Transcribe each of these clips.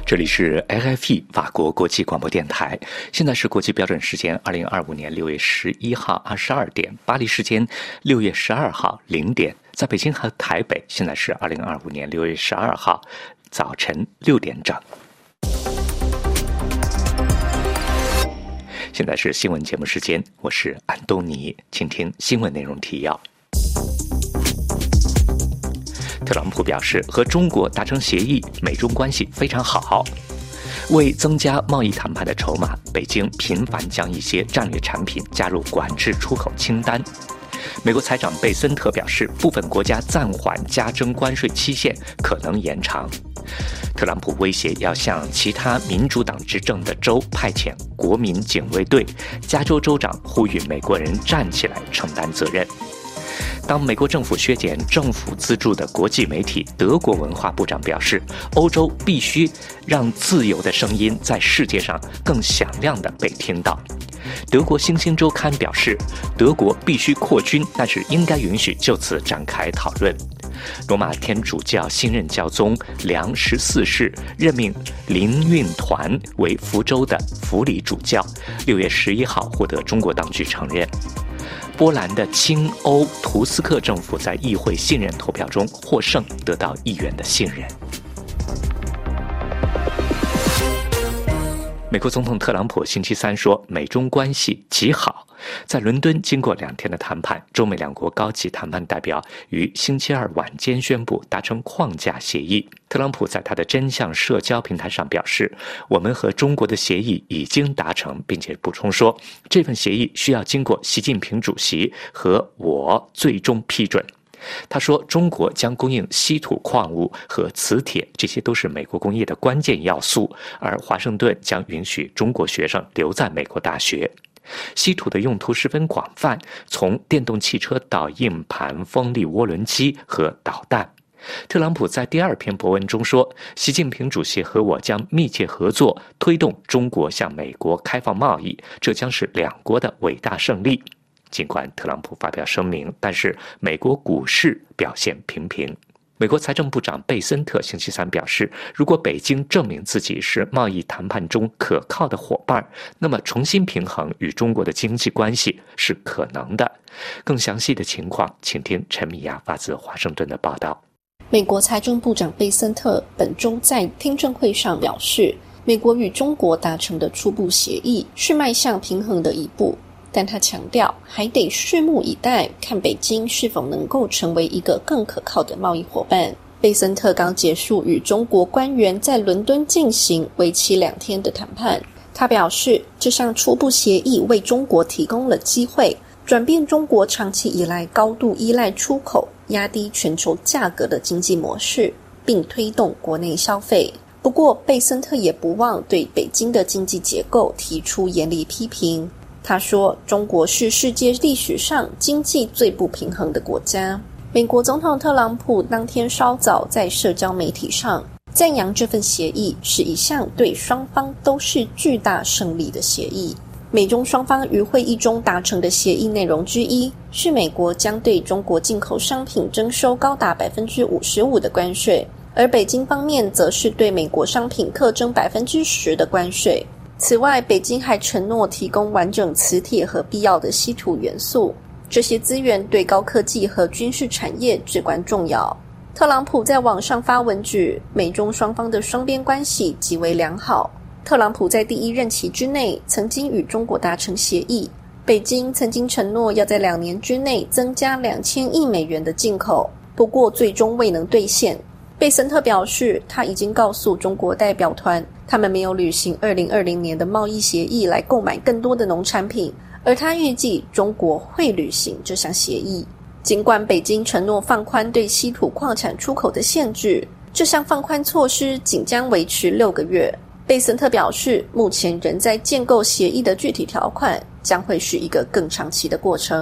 这里是 RFE 法国国际广播电台，现在是国际标准时间2025年6月11号22点，巴黎时间6月12号0点，在北京和台北现在是2025年6月12号早晨6点整。现在是新闻节目时间，我是安东尼，请听新闻内容提要。特朗普表示，和中国达成协议，美中关系非常好。为增加贸易谈判的筹码，北京频繁将一些战略产品加入管制出口清单。美国财长贝森特表示，部分国家暂缓加征关税期限可能延长。特朗普威胁要向其他民主党执政的州派遣国民警卫队，加州州长呼吁美国人站起来承担责任。当美国政府削减政府资助的国际媒体，德国文化部长表示，欧洲必须让自由的声音在世界上更响亮地被听到。德国《星星周刊》表示，德国必须扩军，但是应该允许就此展开讨论。罗马天主教新任教宗良14世任命林运团为福州的辅理主教，6月11号获得中国当局承认。波兰的亲欧图斯克政府在议会信任投票中获胜，得到议员的信任。美国总统特朗普星期三说，美中关系极好。在伦敦经过2天的谈判，中美两国高级谈判代表于星期二晚间宣布达成框架协议。特朗普在他的真相社交平台上表示，我们和中国的协议已经达成，并且补充说，这份协议需要经过习近平主席和我最终批准。他说，中国将供应稀土矿物和磁铁，这些都是美国工业的关键要素，而华盛顿将允许中国学生留在美国大学。稀土的用途十分广泛，从电动汽车到硬盘、风力涡轮机和导弹。特朗普在第2篇博文中说，习近平主席和我将密切合作，推动中国向美国开放贸易，这将是两国的伟大胜利。尽管特朗普发表声明，但是美国股市表现平平。美国财政部长贝森特星期三表示，如果北京证明自己是贸易谈判中可靠的伙伴，那么重新平衡与中国的经济关系是可能的。更详细的情况，请听陈米亚发自华盛顿的报道。 美国财政部长贝森特本周在听证会上表示，美国与中国达成的初步协议是迈向平衡的一步，但他强调还得拭目以待，看北京是否能够成为一个更可靠的贸易伙伴。贝森特刚结束与中国官员在伦敦进行为期2天的谈判，他表示，这项初步协议为中国提供了机会，转变中国长期以来高度依赖出口、压低全球价格的经济模式，并推动国内消费。不过，贝森特也不忘对北京的经济结构提出严厉批评。他说，中国是世界历史上经济最不平衡的国家。美国总统特朗普当天稍早在社交媒体上赞扬这份协议是一项对双方都是巨大胜利的协议。美中双方于会议中达成的协议内容之一是，美国将对中国进口商品征收高达 55% 的关税，而北京方面则是对美国商品课征 10% 的关税。此外，北京还承诺提供完整磁铁和必要的稀土元素，这些资源对高科技和军事产业至关重要。特朗普在网上发文指，美中双方的双边关系极为良好。特朗普在第1任期之内曾经与中国达成协议，北京曾经承诺要在2年之内增加2000亿美元的进口，不过最终未能兑现。贝森特表示，他已经告诉中国代表团，他们没有履行2020年的贸易协议来购买更多的农产品，而他预计中国会履行这项协议。尽管北京承诺放宽对稀土矿产出口的限制，这项放宽措施仅将维持6个月。贝森特表示，目前仍在建构协议的具体条款，将会是一个更长期的过程。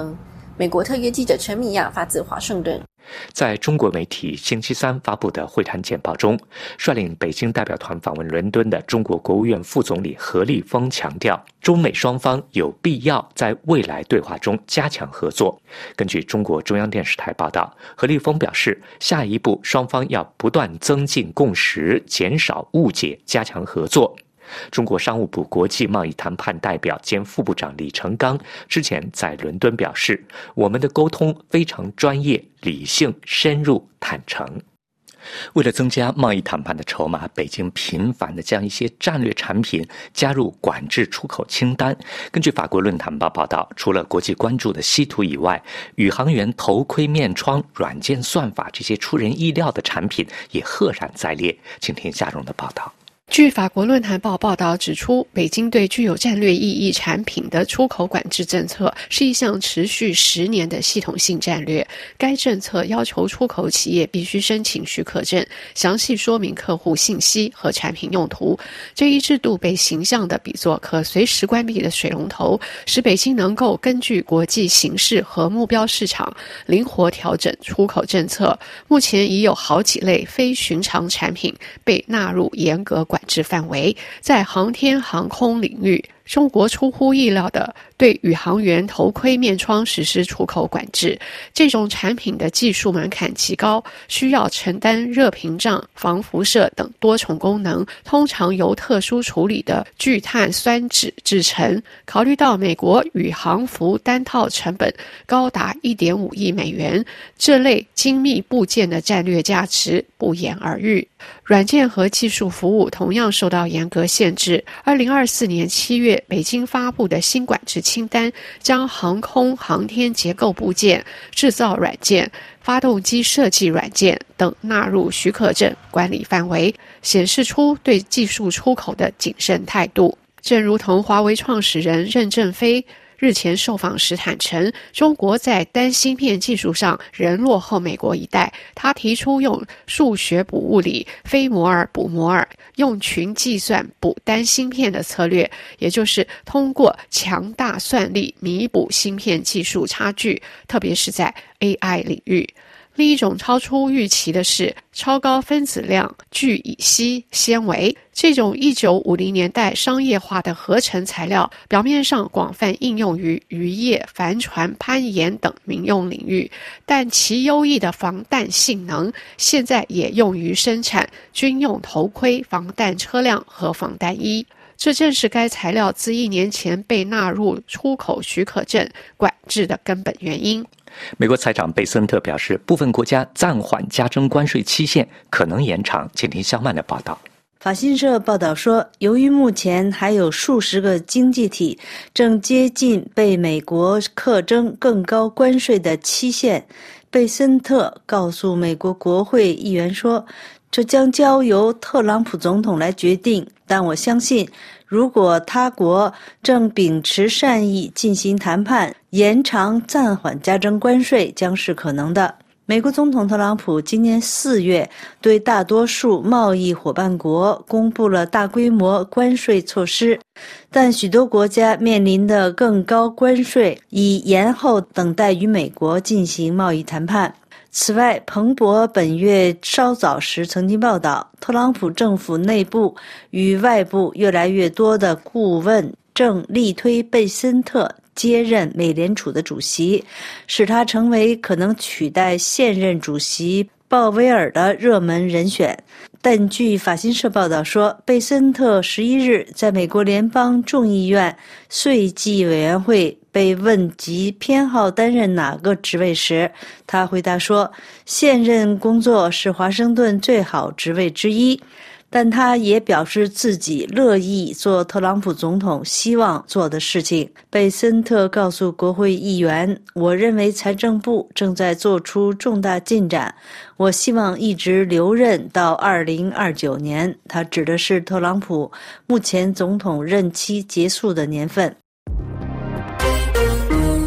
美国特约记者陈米亚发自华盛顿。 在中国媒体星期三发布的会谈简报中，率领北京代表团访问伦敦的中国国务院副总理何立峰强调，中美双方有必要在未来对话中加强合作。根据中国中央电视台报道，何立峰表示，下一步双方要不断增进共识，减少误解，加强合作。中国商务部国际贸易谈判代表兼副部长李成刚之前在伦敦表示，我们的沟通非常专业、理性、深入、坦诚。为了增加贸易谈判的筹码，北京频繁地将一些战略产品加入管制出口清单。根据法国论坛报报道，除了国际关注的稀土以外，宇航员头盔、面窗、软件算法这些出人意料的产品也赫然在列。请听夏蓉的报道。 据法国论坛报报道指出，北京对具有战略意义产品的出口管制政策是一项持续10年的系统性战略。该政策要求出口企业必须申请许可证，详细说明客户信息和产品用途。这一制度被形象地比作可随时关闭的水龙头，使北京能够根据国际形势和目标市场灵活调整出口政策。目前已有好几类非寻常产品被纳入严格管制范围。在航天航空领域，中国出乎意料地对宇航员头盔、面窗实施出口管制。这种产品的技术门槛极高，需要承担热屏障、防辐射等多重功能，通常由特殊处理的聚碳酸酯制成。考虑到美国宇航服单套成本高达1.5亿美元，这类精密部件的战略价值不言而喻。软件和技术服务同样受到严格限制。2024年7月，北京发布的新管制清单将航空航天结构部件、制造软件、发动机设计软件等纳入许可证管理范围，显示出对技术出口的谨慎态度。正如同华为创始人任正非日前受访时坦诚，中国在单芯片技术上仍落后美国一代。他提出用数学补物理、非摩尔补摩尔、用群计算补单芯片的策略，也就是通过强大算力弥补芯片技术差距，特别是在 AI 领域。另一种超出预期的是超高分子量聚乙烯纤维。这种1950年代商业化的合成材料，表面上广泛应用于渔业、帆船、攀岩等民用领域，但其优异的防弹性能现在也用于生产军用头盔、防弹车辆和防弹衣。这正是该材料自1年前被纳入出口许可证管制的根本原因。 美国财长贝森特表示，部分国家暂缓加征关税期限可能延长。请听肖曼的报道。 法新社报道说，由于目前还有数十个经济体正接近被美国课征更高关税的期限，贝森特告诉美国国会议员说，这将交由特朗普总统来决定，但我相信如果他国正秉持善意进行谈判，延长暂缓加征关税将是可能的。美国总统特朗普今年4月对大多数贸易伙伴国公布了大规模关税措施，但许多国家面临的更高关税已延后等待与美国进行贸易谈判。此外，彭博本月稍早时曾经报道，特朗普政府内部与外部越来越多的顾问正力推贝森特接任美联储的主席，使他成为可能取代现任主席鲍威尔的热门人选。但据法新社报道说，贝森特11日在美国联邦众议院税计委员会被问及偏好担任哪个职位时，他回答说，现任工作是华盛顿最好职位之一，但他也表示自己乐意做特朗普总统希望做的事情。贝森特告诉国会议员，我认为财政部正在做出重大进展，我希望一直留任到2029年，他指的是特朗普目前总统任期结束的年份。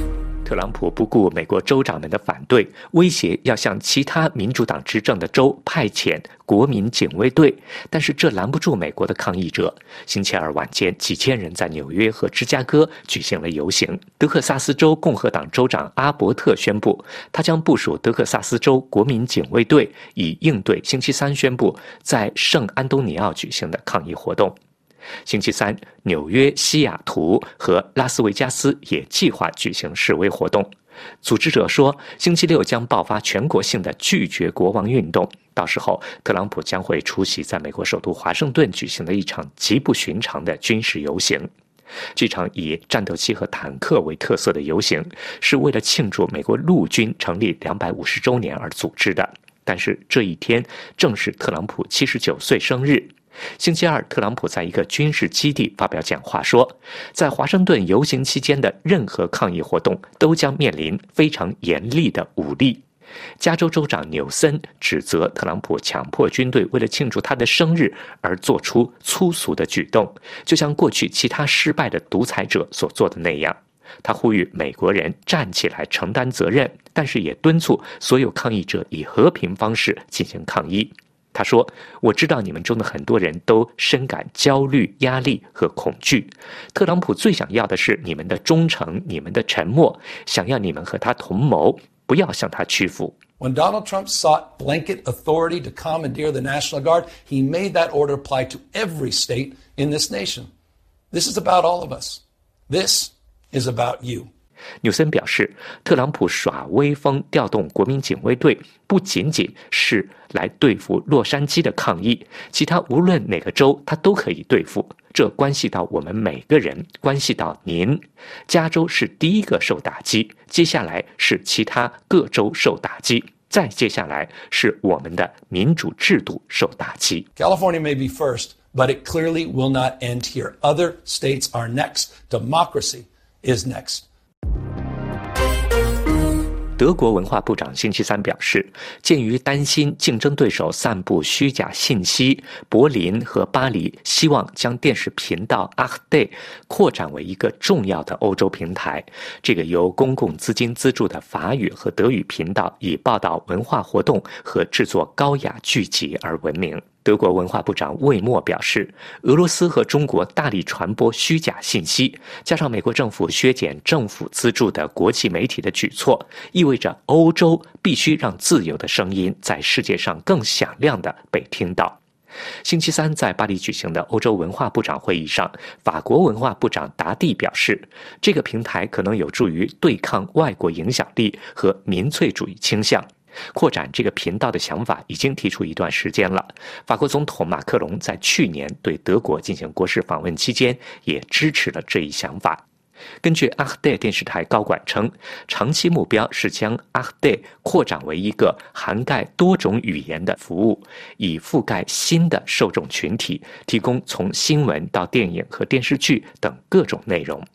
特朗普不顾美国州长们的反对，威胁要向其他民主党执政的州派遣国民警卫队，但是这拦不住美国的抗议者。星期二晚间，几千人在纽约和芝加哥举行了游行。德克萨斯州共和党州长阿伯特宣布，他将部署德克萨斯州国民警卫队，以应对星期三宣布在圣安东尼奥举行的抗议活动。星期三，纽约、西雅图和拉斯维加斯也计划举行示威活动。组织者说，星期六将爆发全国性的拒绝国王运动，到时候特朗普将会出席在美国首都华盛顿举行的一场极不寻常的军事游行。这场以战斗机和坦克为特色的游行是为了庆祝美国陆军成立250周年而组织的，但是这一天正是特朗普79岁生日。星期二，特朗普在一个军事基地发表讲话说，在华盛顿游行期间的任何抗议活动都将面临非常严厉的武力。加州州长纽森指责特朗普强迫军队为了庆祝他的生日而做出粗俗的举动，就像过去其他失败的独裁者所做的那样。他呼吁美国人站起来承担责任，但是也敦促所有抗议者以和平方式进行抗议。他说，我知道你们中的很多人都深感焦虑、压力和恐惧。特朗普最想要的是你们的忠诚、你们的沉默，想要你们和他同谋，不要向他屈服。 When Donald Trump sought blanket authority to commandeer the National Guard, he made that order apply to every state in this nation. This is about all of us. This is about you. 纽森表示，特朗普耍威风调动国民警卫队不仅仅是来对付洛杉矶的抗议，其他无论哪个州他都可以对付，这关系到我们每个人，关系到您。加州是第一个受打击，接下来是其他各州受打击，再接下来是我们的民主制度受打击。 California may be first, but it clearly will not end here. Other states are next. Democracy is next. 德国文化部长星期三表示，鉴于担心竞争对手散布虚假信息，柏林和巴黎希望将电视频道 ARD 扩展为一个重要的欧洲平台。这个由公共资金资助的法语和德语频道以报道文化活动和制作高雅剧集而闻名。德国文化部长魏默表示，俄罗斯和中国大力传播虚假信息，加上美国政府削减政府资助的国际媒体的举措，意味着欧洲必须让自由的声音在世界上更响亮地被听到。星期三在巴黎举行的欧洲文化部长会议上，法国文化部长达蒂表示，这个平台可能有助于对抗外国影响力和民粹主义倾向。扩展这个频道的想法已经提出一段时间了。法国总统马克龙在去年对德国进行国事访问期间也支持了这一想法。根据阿赫代电视台高管称，长期目标是将阿赫代扩展为一个涵盖多种语言的服务，以覆盖新的受众群体，提供从新闻到电影和电视剧等各种内容。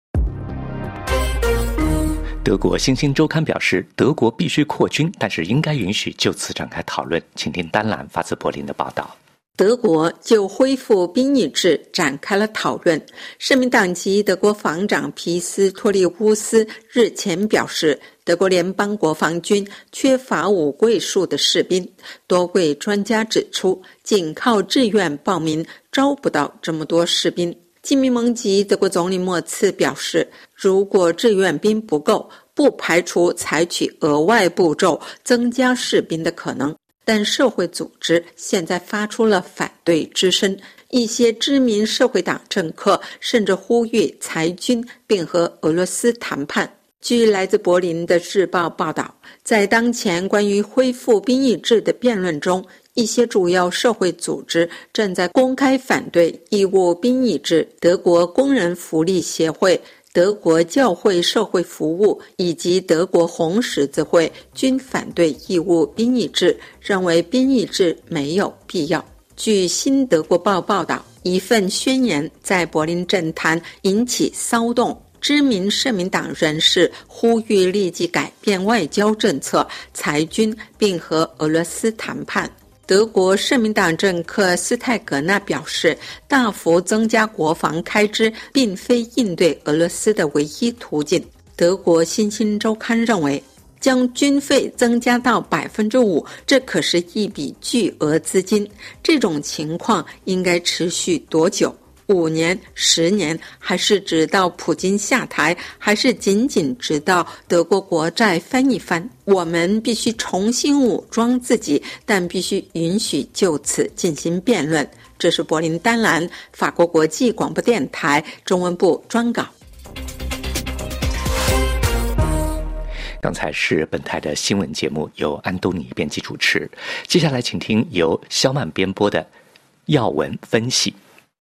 德国《星星周刊》表示，德国必须扩军，但是应该允许就此展开讨论。请听丹兰发自柏林的报道。 德国就恢复兵役制展开了讨论。社民党籍德国防长皮斯托利乌斯日前表示，德国联邦国防军缺乏5位数的士兵。多位专家指出，仅靠志愿报名招不到这么多士兵。基民盟籍德国总理默茨表示，如果志愿兵不够，不排除采取额外步骤增加士兵的可能。但社会组织现在发出了反对之声，一些知名社会党政客甚至呼吁裁军并和俄罗斯谈判。据来自柏林的日报报道，在当前关于恢复兵役制的辩论中，一些主要社会组织正在公开反对义务兵役制。德国工人福利协会、德国教会社会服务以及德国红十字会均反对义务兵役制，认为兵役制没有必要。据新德国报报道，一份宣言在柏林政坛引起骚动。知名社民党人士呼吁立即改变外交政策，裁军并和俄罗斯谈判。德国社民党政客斯泰格纳表示，大幅增加国防开支并非应对俄罗斯的唯一途径。 德国新兴周刊认为，将军费增加到 5%， 这可是一笔巨额资金。这种情况应该持续多久？5年、10年，还是直到普京下台，还是仅仅直到德国国债翻一番？我们必须重新武装自己，但必须允许就此进行辩论。这是柏林丹兰法国国际广播电台中文部专稿。 刚才是本台的新闻节目，由安东尼编辑主持。接下来请听由肖曼编播的要闻分析。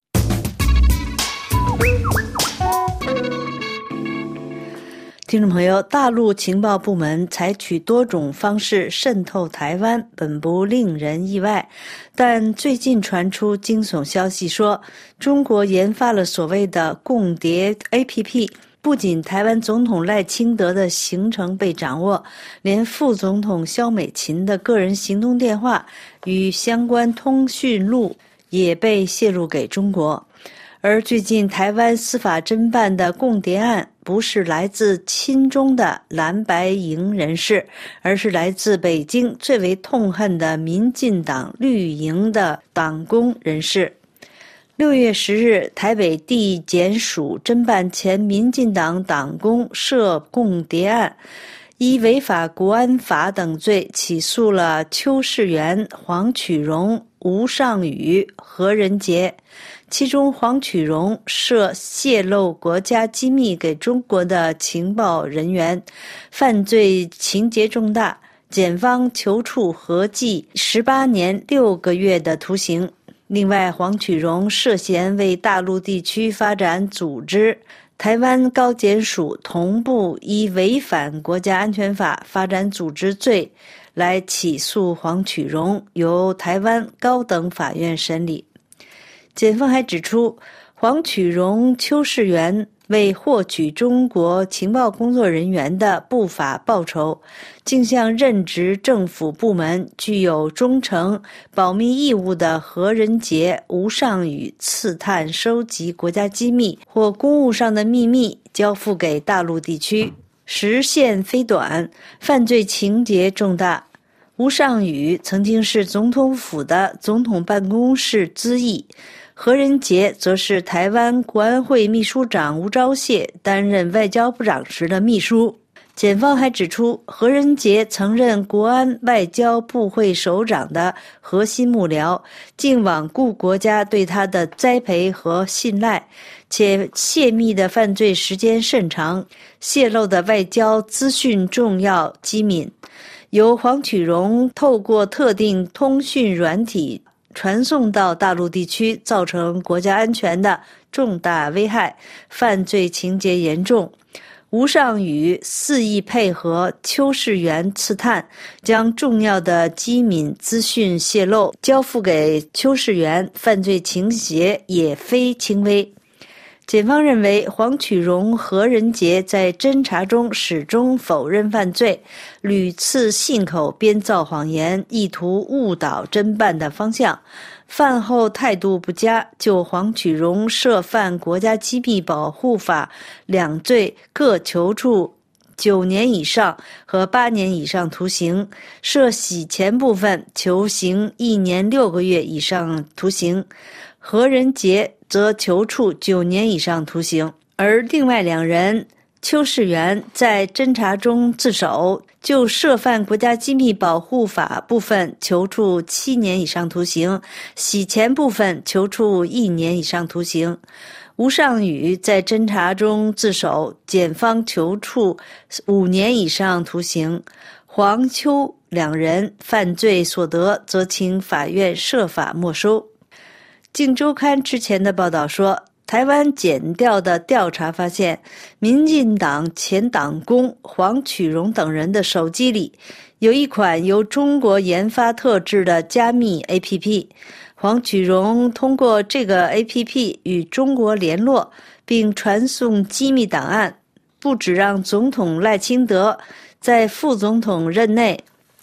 听众朋友，大陆情报部门采取多种方式渗透台湾，本不令人意外。但最近传出惊悚消息说，中国研发了所谓的共谍 APP， 不仅台湾总统赖清德的行程被掌握，连副总统萧美琴的个人行动电话与相关通讯录也被泄露给中国。而最近台湾司法侦办的共谍案，不是来自亲中的蓝白营人士，而是来自北京最为痛恨的民进党绿营的党工人士。6月10日，台北地检署侦办前民进党党工涉共谍案，依违反国安法等罪起诉了邱世元、黄曲荣、吴尚宇、何仁杰。其中黄曲荣涉泄露国家机密给中国的情报人员，犯罪情节重大，检方求处合计18年6个月的徒刑。另外，黄曲荣涉嫌为大陆地区发展组织，台湾高检署同步依违反国家安全法发展组织罪来起诉黄曲荣，由台湾高等法院审理。检方还指出，黄曲荣、邱世元为获取中国情报工作人员的不法报酬，竟向任职政府部门具有忠诚保密义务的何仁杰、吴尚宇刺探收集国家机密或公务上的秘密，交付给大陆地区，时限非短，犯罪情节重大。吴尚宇曾经是总统府的总统办公室咨议，何仁杰则是台湾国安会秘书长吴钊燮担任外交部长时的秘书。检方还指出，何仁杰曾任国安外交部会首长的核心幕僚，竟罔顾国家对他的栽培和信赖，且泄密的犯罪时间甚长，泄露的外交资讯重要机敏，由黄曲荣透过特定通讯软体传送到大陆地区，造成国家安全的重大危害，犯罪情节严重。吴尚宇肆意配合邱世元刺探，将重要的机敏资讯泄露交付给邱世元，犯罪情节也非轻微。检方认为，黄曲荣、何仁杰在侦查中始终否认犯罪，屡次信口编造谎言，意图误导侦办的方向。饭后态度不佳，就黄曲荣涉犯国家机密保护法2罪，各求处9年以上和8年以上徒刑；涉洗钱部分，求刑1年6个月以上徒刑。何仁杰则求处9年以上徒刑，而另外2人邱世元在侦查中自首，就涉犯国家机密保护法部分求处7年以上徒刑，洗钱部分求处1年以上徒刑。吴尚宇在侦查中自首，检方求处5年以上徒刑。黄邱2人犯罪所得则请法院设法没收。镜周刊之前的报道说，台湾检调的调查发现，民进党前党工黄曲荣等人的手机里有一款由中国研发特制的加密 APP。 黄曲荣通过这个 APP 与中国联络，并传送机密档案，不只让总统赖清德在副总统任内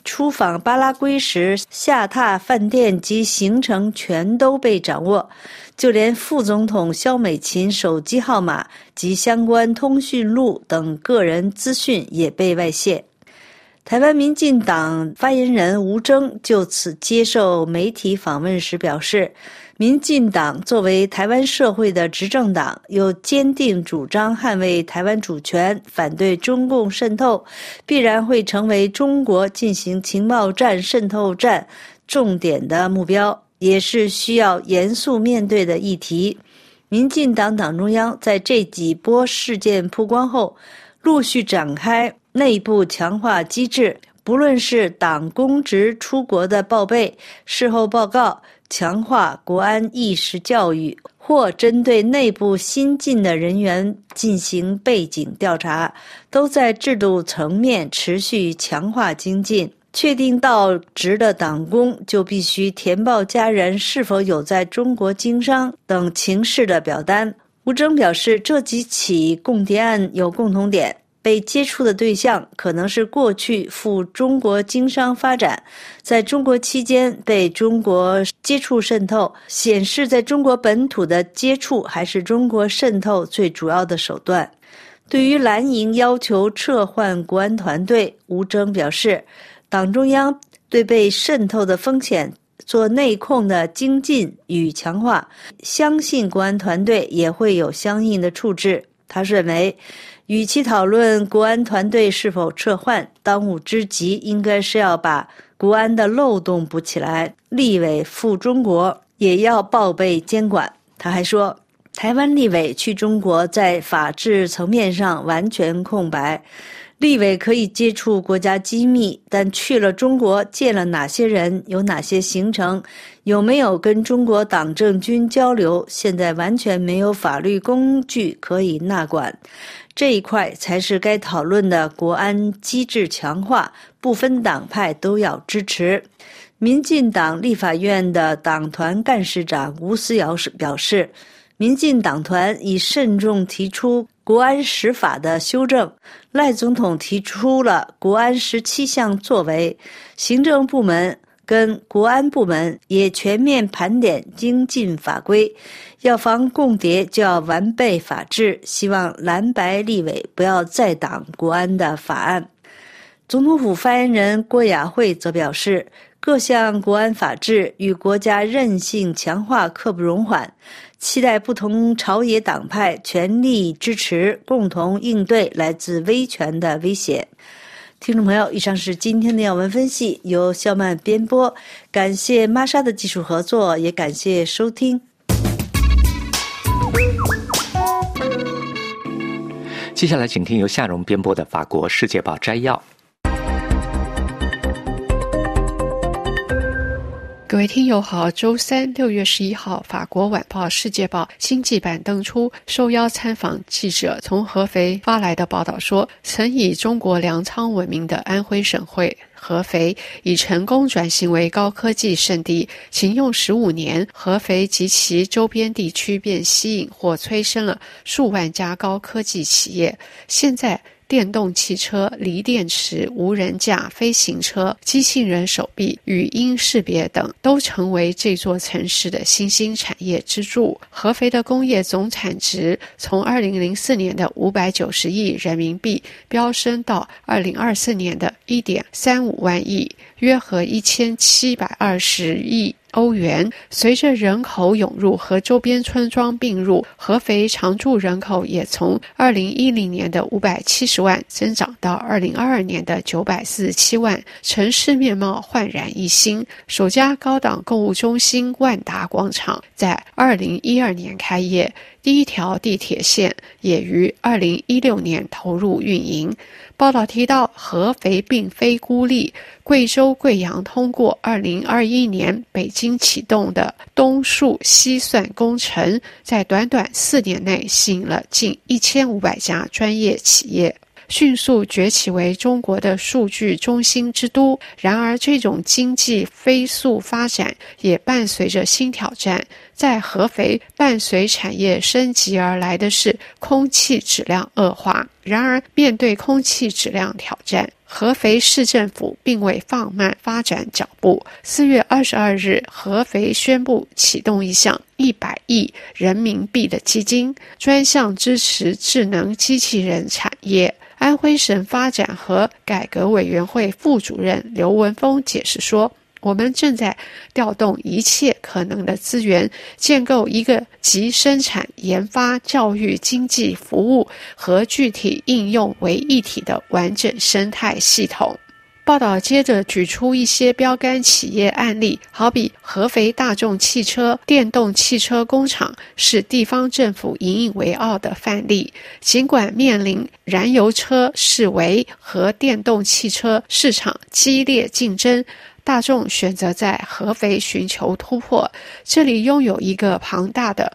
出访巴拉圭时下榻饭店及行程全都被掌握，就连副总统萧美琴手机号码及相关通讯录等个人资讯也被外泄。台湾民进党发言人吴峥就此接受媒体访问时表示，民进党作为台湾社会的执政党，有坚定主张捍卫台湾主权，反对中共渗透，必然会成为中国进行情报战、渗透战重点的目标，也是需要严肃面对的议题。民进党党中央在这几波事件曝光后，陆续展开内部强化机制，不论是党公职出国的报备、事后报告、强化国安意识教育，或针对内部新进的人员进行背景调查，都在制度层面持续强化精进。确定到职的党工就必须填报家人是否有在中国经商等情事的表单。吴峥表示，这几起共谍案有共同点，被接触的对象可能是过去赴中国经商发展，在中国期间被中国接触渗透，显示在中国本土的接触还是中国渗透最主要的手段。对于蓝营要求撤换国安团队，吴峥表示，党中央对被渗透的风险做内控的精进与强化，相信国安团队也会有相应的处置。他认为，与其讨论国安团队是否撤换，当务之急应该是要把国安的漏洞补起来，立委赴中国也要报备监管。他还说，台湾立委去中国在法治层面上完全空白，立委可以接触国家机密，但去了中国见了哪些人，有哪些行程，有没有跟中国党政军交流，现在完全没有法律工具可以纳管。这一块才是该讨论的国安机制强化，不分党派都要支持。民进党立法院的党团干事长吴思瑶表示，民进党团已慎重提出国安10法的修正，赖总统提出了国安17项作为，行政部门跟国安部门也全面盘点精进法规，要防共谍就要完备法治，希望蓝白立委不要再挡国安的法案。总统府发言人郭雅慧则表示，各项国安法治与国家韧性强化刻不容缓，期待不同朝野党派全力支持，共同应对来自威权的威胁。听众朋友，以上是今天的要闻分析，由肖曼编播，感谢玛莎的技术合作，也感谢收听。 接下来请听由夏蓉编播的法国世界报摘要。 各位听友好，周三6月11号，法国晚报世界报经济版登出受邀参访记者从合肥发来的报道说，曾以中国粮仓闻名的安徽省会合肥已成功转型为高科技圣地，仅用15年，合肥及其周边地区便吸引或催生了数万家高科技企业。现在电动汽车、锂电池、无人驾飞行车、机器人手臂、语音识别等都成为这座城市的新兴产业支柱。合肥的工业总产值从2004年的590亿人民币飙升到2024年的1.35万亿，约合1720亿欧元。随着人口涌入和周边村庄并入，合肥常住人口也从2010年的570万增长到2022年的947万，城市面貌焕然一新。首家高档购物中心万达广场在2012年开业，第一条地铁线也于2016年投入运营。报道提到，合肥并非孤立，贵州贵阳通过2021年北京启动的东数西算工程，在短短4年内吸引了近1500家专业企业，迅速崛起为中国的数据中心之都。然而，这种经济飞速发展也伴随着新挑战。在合肥，伴随产业升级而来的是空气质量恶化。然而，面对空气质量挑战， 合肥市政府并未放慢发展脚步。4月22日，合肥宣布启动一项100亿人民币的基金，专项支持智能机器人产业。安徽省发展和改革委员会副主任刘文峰解释说，我们正在调动一切可能的资源，建构一个集生产、研发、教育、经济、服务和具体应用为一体的完整生态系统。报道接着举出一些标杆企业案例，好比合肥大众汽车电动汽车工厂是地方政府引以为傲的范例。尽管面临燃油车式微和电动汽车市场激烈竞争，大众选择在合肥寻求突破，这里拥有一个庞大的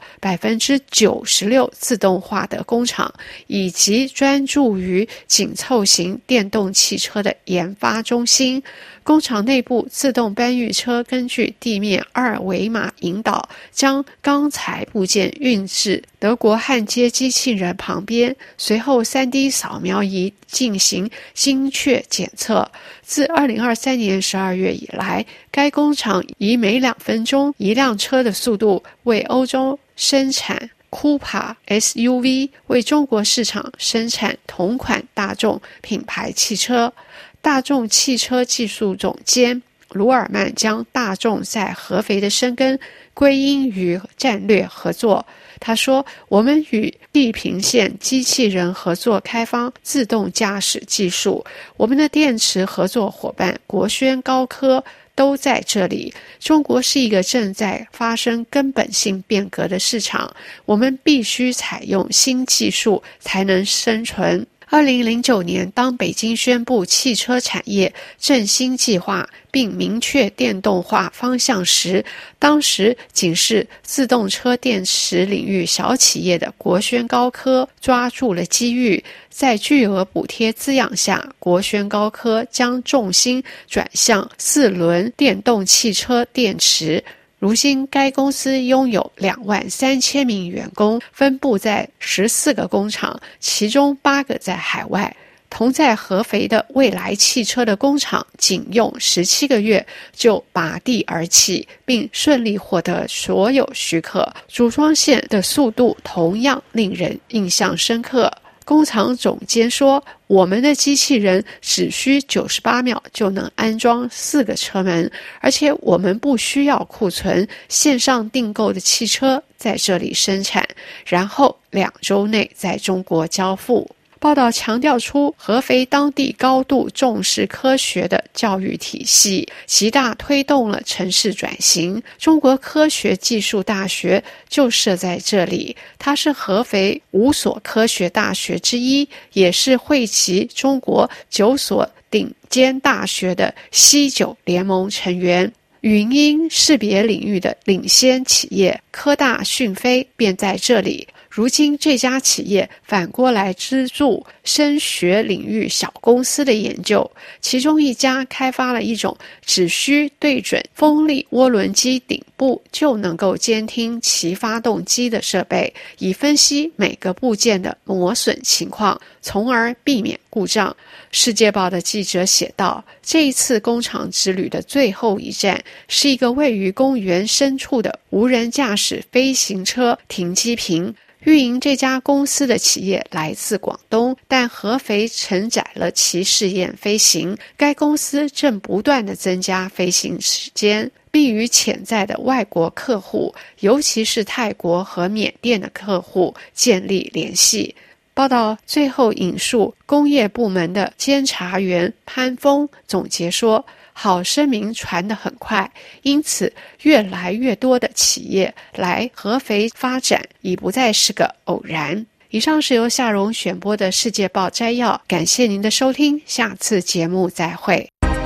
96%自动化的工厂，以及专注于紧凑型电动汽车的研发中心。工厂内部自动搬运车根据地面二维码引导，将钢材部件运至德国焊接机器人旁边，随后 3D 扫描仪进行精确检测。自2023年12月以来，该工厂以每2分钟一辆车的速度为欧洲生产Coupa SUV， 为中国市场生产同款大众品牌汽车。大众汽车技术总监卢尔曼将大众在合肥的生根归因于战略合作。他说，我们与地平线机器人合作开发自动驾驶技术，我们的电池合作伙伴国轩高科都在这里。中国是一个正在发生根本性变革的市场，我们必须采用新技术才能生存。2009年，当北京宣布汽车产业振兴计划并明确电动化方向时，当时仅是自动车电池领域小企业的国轩高科抓住了机遇，在巨额补贴滋养下，国轩高科将重心转向4轮电动汽车电池。如今该公司拥有23000名员工，分布在14个工厂，其中8个在海外。同在合肥的蔚来汽车的工厂仅用17个月就拔地而起，并顺利获得所有许可，组装线的速度同样令人印象深刻。工厂总监说，我们的机器人只需98秒就能安装4个车门，而且我们不需要库存，线上订购的汽车在这里生产，然后2周内在中国交付。报道强调出，合肥当地高度重视科学的教育体系，极大推动了城市转型。中国科学技术大学就设在这里，它是合肥5所科学大学之一，也是汇集中国9所顶尖大学的西9联盟成员。语音识别领域的领先企业科大讯飞便在这里。如今这家企业反过来资助声学领域小公司的研究，其中一家开发了一种只需对准风力涡轮机顶部就能够监听其发动机的设备，以分析每个部件的磨损情况，从而避免故障。世界报的记者写道，这一次工厂之旅的最后一站是一个位于公园深处的无人驾驶飞行车停机坪。运营这家公司的企业来自广东，但合肥承载了其试验飞行。该公司正不断地增加飞行时间，并与潜在的外国客户，尤其是泰国和缅甸的客户建立联系。报道最后引述工业部门的监察员潘峰总结说，好声明传得很快，因此越来越多的企业来合肥发展已不再是个偶然。以上是由夏蓉选播的世界报摘要，感谢您的收听，下次节目再会。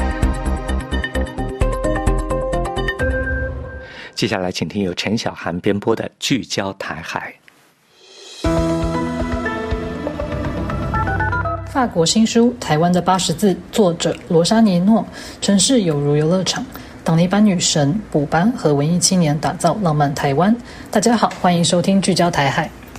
接下来请听由陈小涵编播的聚焦台海。 法国新书《台湾的80字》，作者罗莎尼诺。城市有如游乐场，挡泥板女神、补班和文艺青年打造浪漫台湾。大家好，欢迎收听聚焦台海。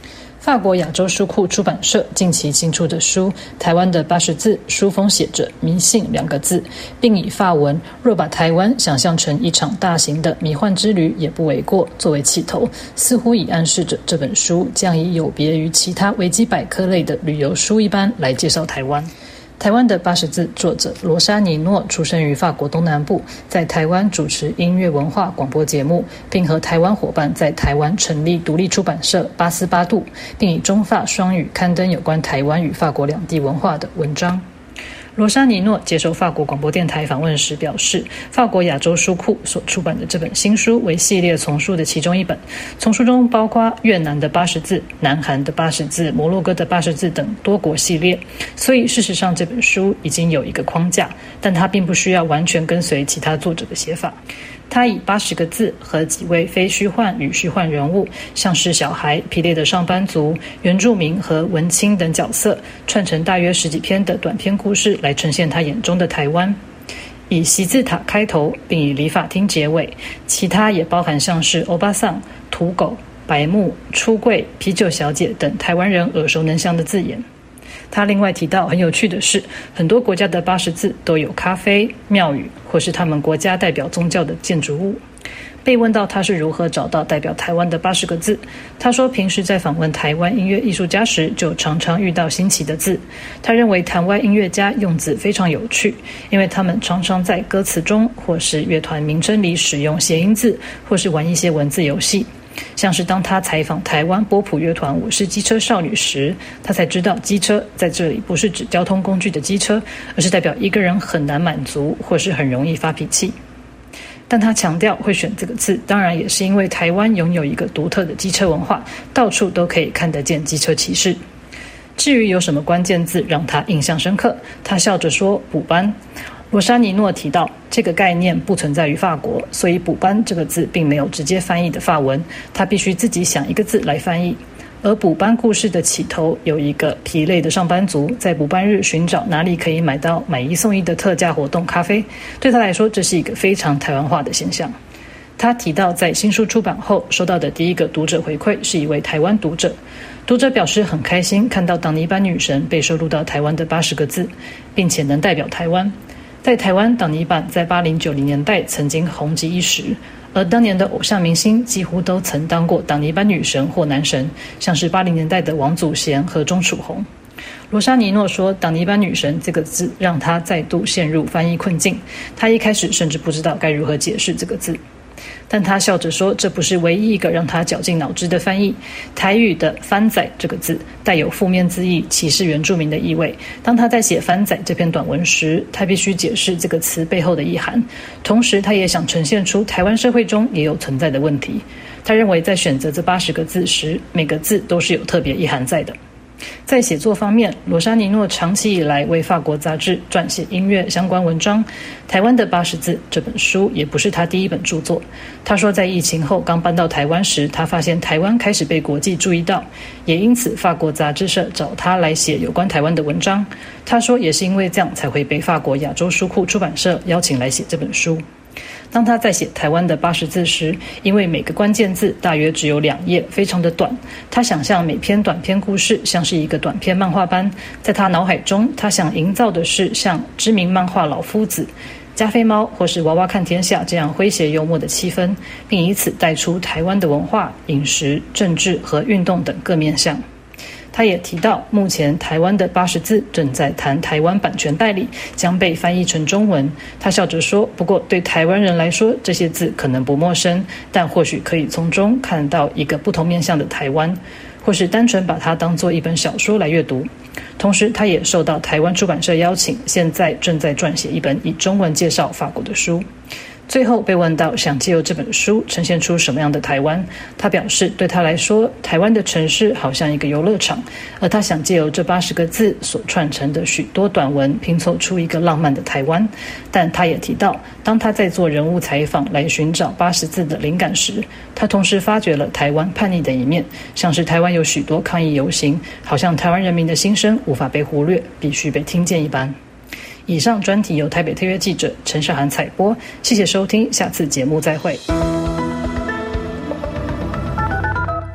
法国亚洲书库出版社近期新出的书《台湾的80字》，书封写着迷信2个字，并以法文若把台湾想象成一场大型的迷幻之旅也不为过作为起头，似乎已暗示着这本书将以有别于其他维基百科类的旅游书一般来介绍台湾。台湾的80字作者罗莎尼诺出生于法国东南部，在台湾主持音乐文化广播节目，并和台湾伙伴在台湾成立独立出版社巴斯巴杜，并以中法双语刊登有关台湾与法国两地文化的文章。罗莎尼诺接受法国广播电台访问时表示，法国亚洲书库所出版的这本新书为系列丛书的其中一本，丛书中包括越南的80字、南韩的80字、摩洛哥的80字等多国系列，所以事实上这本书已经有一个框架，但它并不需要完全跟随其他作者的写法。他以80个字和几位非虚幻与虚幻人物，像是小孩、疲累的上班族、原住民和文青等角色，串成大约10几篇的短篇故事来呈现他眼中的台湾。以习字塔开头，并以理发厅结尾，其他也包含像是欧巴桑、土狗、白目、出柜、啤酒小姐等台湾人耳熟能详的字眼。他另外提到，很有趣的是，很多国家的80字都有咖啡、庙宇或是他们国家代表宗教的建筑物。被问到他是如何找到代表台湾的80个字，他说平时在访问台湾音乐艺术家时，就常常遇到新奇的字。他认为台湾音乐家用字非常有趣，因为他们常常在歌词中或是乐团名称里使用谐音字，或是玩一些文字游戏。像是当他采访台湾波普乐团我是机车少女时，他才知道机车在这里不是指交通工具的机车，而是代表一个人很难满足或是很容易发脾气。但他强调会选这个字，当然也是因为台湾拥有一个独特的机车文化，到处都可以看得见机车骑士。至于有什么关键字让他印象深刻，他笑着说补班。罗莎尼诺提到，这个概念不存在于法国，所以补班这个字并没有直接翻译的法文，他必须自己想一个字来翻译。而补班故事的起头有一个疲累的上班族在补班日寻找哪里可以买到买1送1的特价活动咖啡，对他来说这是一个非常台湾化的现象。他提到在新书出版后收到的第一个读者回馈是一位台湾读者，读者表示很开心看到挡泥板女神被收录到台湾的80个字，并且能代表台湾。在台湾，挡泥板在80、90年代曾经红极一时，而当年的偶像明星几乎都曾当过挡泥板女神或男神，像是80年代的王祖贤和钟楚红。罗莎尼诺说，挡泥板女神这个字让他再度陷入翻译困境，他一开始甚至不知道该如何解释这个字。但他笑着说，这不是唯一一个让他绞尽脑汁的翻译。台语的番仔这个字带有负面字义，歧视原住民的意味。当他在写番仔这篇短文时，他必须解释这个词背后的意涵，同时他也想呈现出台湾社会中也有存在的问题。他认为在选择这80个字时，每个字都是有特别意涵在的。在写作方面，罗莎尼诺长期以来为法国杂志撰写音乐相关文章。台湾的80字这本书也不是他第一本著作。他说在疫情后刚搬到台湾时，他发现台湾开始被国际注意到，也因此法国杂志社找他来写有关台湾的文章。他说也是因为这样才会被法国亚洲书库出版社邀请来写这本书。当他在写台湾的80字时，因为每个关键字大约只有2页，非常的短，他想象每篇短篇故事像是一个短篇漫画般。在他脑海中，他想营造的是像知名漫画老夫子、加菲猫或是娃娃看天下这样诙谐幽默的气氛，并以此带出台湾的文化、饮食、政治和运动等各面向。他也提到，目前台湾的80字正在谈台湾版权代理将被翻译成中文。他笑着说，不过对台湾人来说，这些字可能不陌生，但或许可以从中看到一个不同面向的台湾，或是单纯把它当作一本小说来阅读。同时他也受到台湾出版社邀请，现在正在撰写一本以中文介绍法国的书。最后被问到想借由这本书呈现出什么样的台湾，他表示对他来说，台湾的城市好像一个游乐场，而他想借由这80个字所串成的许多短文拼凑出一个浪漫的台湾。但他也提到，当他在做人物采访来寻找80字的灵感时，他同时发掘了台湾叛逆的一面，像是台湾有许多抗议游行，好像台湾人民的心声无法被忽略，必须被听见一般。以上专题由台北特约记者陈少涵采播，谢谢收听，下次节目再会。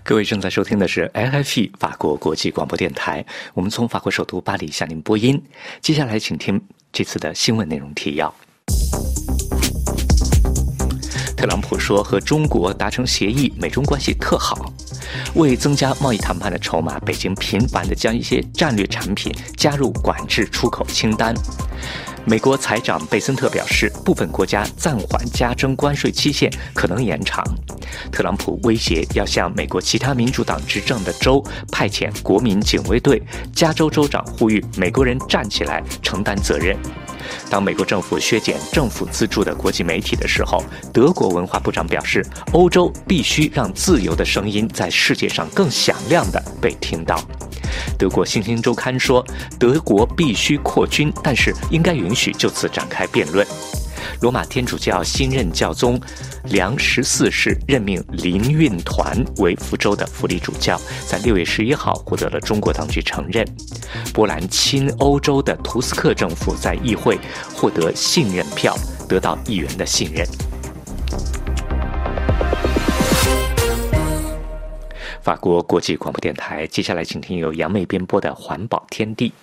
各位正在收听的是 RFI 法国国际广播电台，我们从法国首都巴黎向您播音。接下来请听这次的新闻内容提要。特朗普说和中国达成协议，美中关系特好。为增加贸易谈判的筹码，北京频繁地将一些战略产品加入管制出口清单。美国财长贝森特表示，部分国家暂缓加征关税期限可能延长。特朗普威胁要向美国其他民主党执政的州派遣国民警卫队。加州州长呼吁美国人站起来承担责任。当美国政府削减政府资助的国际媒体的时候，德国文化部长表示，欧洲必须让自由的声音在世界上更响亮地被听到。德国《新星周刊》说，德国必须扩军，但是应该允许就此展开辩论。罗马天主教新任教宗良14世任命林运团为福州的福利主教，在6月11号获得了中国当局承认。波兰亲欧洲的图斯克政府在议会获得信任票，得到议员的信任。法国国际广播电台，接下来请听由杨梅编播的《环保天地》。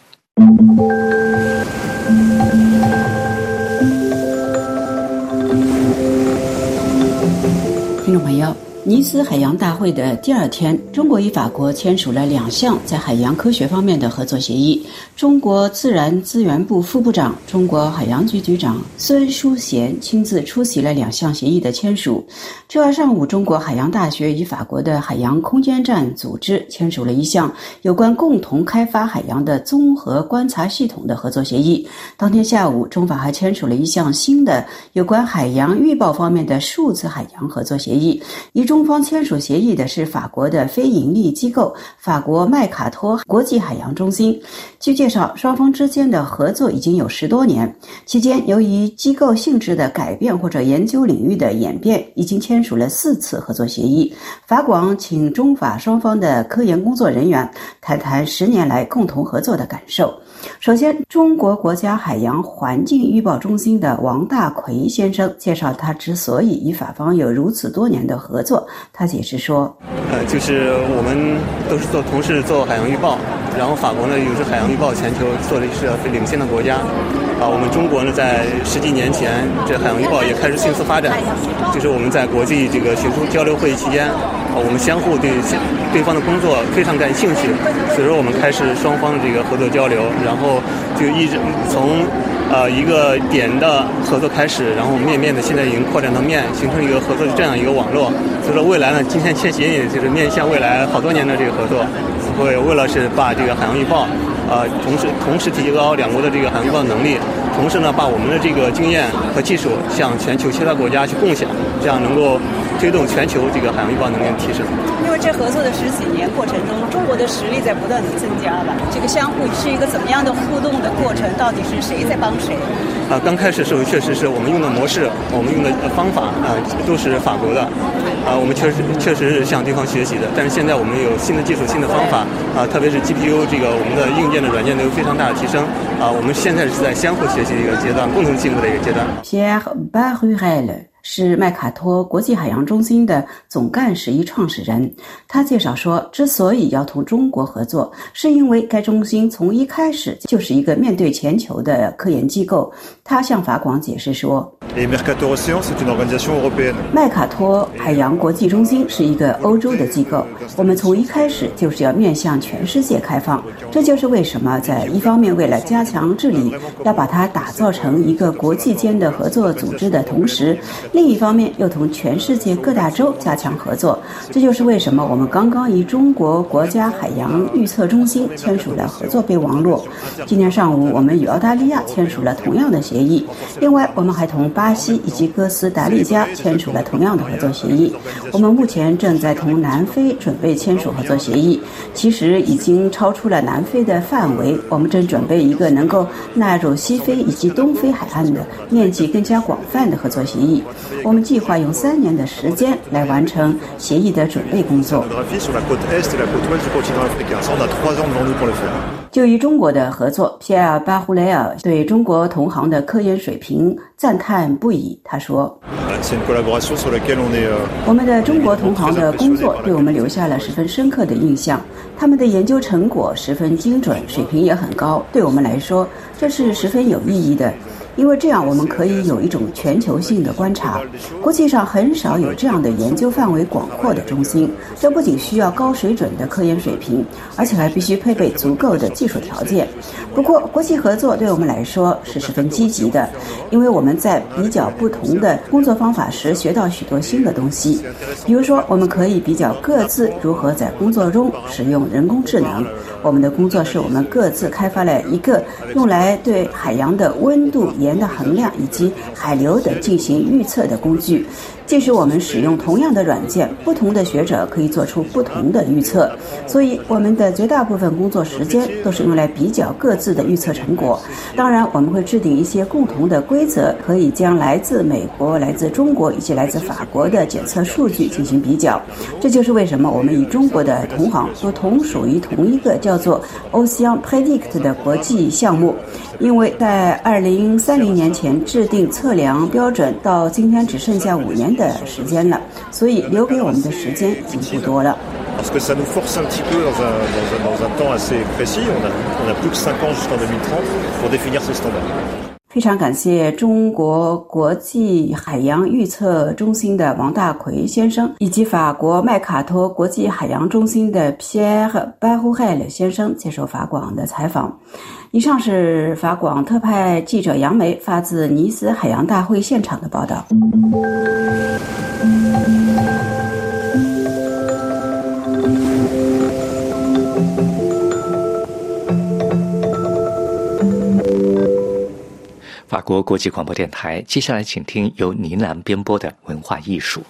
听众朋友，尼斯海洋大会的第二天，中国与法国签署了2项在海洋科学方面的合作协议。中国自然资源部副部长、中国海洋局局长孙淑贤亲自出席了2项协议的签署。周二上午，中国海洋大学与法国的海洋空间站组织签署了1项有关共同开发海洋的综合观察系统的合作协议。当天下午，中法还签署了1项新的有关海洋预报方面的数字海洋合作协议。与中方签署协议的是法国的非营利机构法国麦卡托国际海洋中心。据介绍，双方之间的合作已经有10多年，期间由于机构性质的改变或者研究领域的演变，已经签署了4次合作协议。法广请中法双方的科研工作人员谈谈10年来共同合作的感受。首先，中国国家海洋环境预报中心的王大奎先生介绍他之所以与法方有如此多年的合作。他解释说， 就是我们都是同时做海洋预报，然后法国呢又是海洋预报全球做的是领先的国家。我们中国呢在10几年前，这海洋预报也开始迅速发展。就是我们在国际这个学术交流会议期间，我们相互对方的工作非常感兴趣，所以说我们开始双方的这个合作交流，然后就一直从一个点的合作开始，然后面的现在已经扩展到面，形成一个合作的这样一个网络。所以说未来呢，今天签协议就是面向未来好多年的这个合作，为了是把这个海洋预报同时提高2国的这个海洋预报能力，同时呢把我们的这个经验和技术向全球其他国家去共享，这样能够推动全球这个海洋预报能力的提升。 因为这合作的10几年过程中，中国的实力在不断的增加吧，这个相互是一个怎么样的互动的过程？到底是谁在帮谁？ 刚开始的时候确实是我们用的模式，我们用的方法都是法国的，我们确实是向对方学习的。但是现在我们有新的技术、新的方法特别是 GPU 这个我们的硬件的软件都有非常大的提升我们现在是在相互学习的一个阶段，共同进步的一个阶段。 Pierre Barruel是麦卡托国际海洋中心的总干事与创始人。他介绍说，之所以要同中国合作，是因为该中心从一开始就是一个面对全球的科研机构。他向法广解释说，麦卡托海洋国际中心是一个欧洲的机构，我们从一开始就是要面向全世界开放。这就是为什么在一方面为了加强治理，要把它打造成一个国际间的合作组织的同时，另一方面又同全世界各大洲加强合作。这就是为什么我们刚刚与中国国家海洋预测中心签署了合作备忘录。今天上午，我们与澳大利亚签署了同样的协议。另外，我们还同巴西以及哥斯达黎加签署了同样的合作协议。我们目前正在同南非准备签署合作协议，其实已经超出了南非的范围。我们正准备一个能够纳入西非以及东非海岸的面积更加广泛的合作协议。我们计划用3年的时间来完成协议的准备工作。就与中国的合作，皮埃尔·巴胡雷尔对中国同行的科研水平赞叹不已。他说：“ 我们的中国同行的工作对我们留下了十分深刻的印象，他们的研究成果十分精准，水平也很高，对我们来说这是十分有意义的。因为这样我们可以有一种全球性的观察，国际上很少有这样的研究范围广阔的中心，这不仅需要高水准的科研水平，而且还必须配备足够的技术条件。不过国际合作对我们来说是十分积极的，因为我们在比较不同的工作方法时学到许多新的东西。比如说我们可以比较各自如何在工作中使用人工智能，我们的工作是我们各自开发了一个用来对海洋的温度、盐的衡量以及海流等进行预测的工具。即使我们使用同样的软件，不同的学者可以做出不同的预测，所以我们的绝大部分工作时间都是用来比较各自的预测成果。当然我们会制定一些共同的规则，可以将来自美国、来自中国以及来自法国的检测数据进行比较。这就是为什么我们与中国的同行都同属于同一个叫做 Ocean Predict 的国际项目，因为在2030年前制定测量标准，到今天只剩下5年的时间了，所以留给我们的时间已经不多了。 Parce que ça nous force un petit peu dans un temps assez précis. On a plus que 5 ans jusqu'en 2030 pour définir ces standards. 非常感谢中国国际海洋预测中心的王大奎先生，以及法国麦卡托国际海洋中心的 Pierre Barouhel 先生接受法广的采访。以上是法广特派记者杨梅发自尼斯海洋大会现场的报道。 法国国际广播电台，接下来请听由倪楠编播的文化艺术。